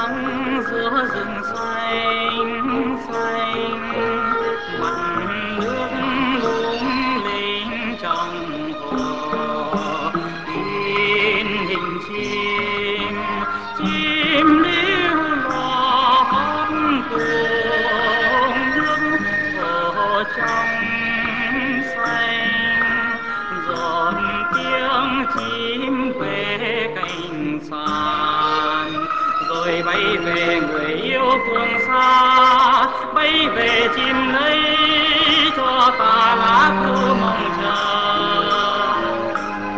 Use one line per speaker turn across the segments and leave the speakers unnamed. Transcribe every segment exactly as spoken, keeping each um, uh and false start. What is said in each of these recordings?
nắng giữa rừng xanh xanh, mặt nước lung linh trong hồ, in hình chim chim líu lo hót cùng nước hồ trong xanh, giọt tiếng chim về cành sàn, rồi bay về người yêu phương xa, bay về chim lấy cho ta lá thư mong chờ.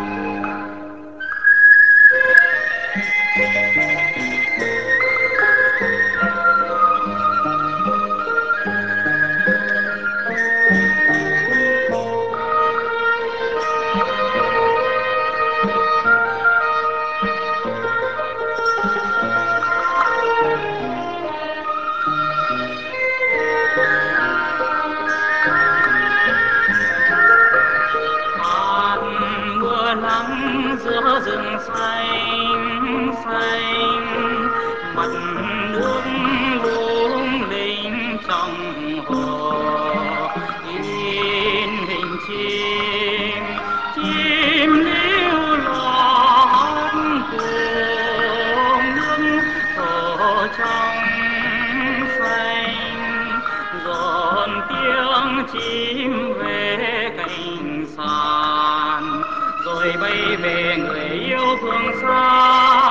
Hạt mưa nắng giữa rừng xanh xanh, mặt nước lung linh trong hồ, in hình chim chim líu lo hót cùng nước hồ trong xanh, dọn tiếng chim về cành sàn, rồi bay về người yêu phương xa,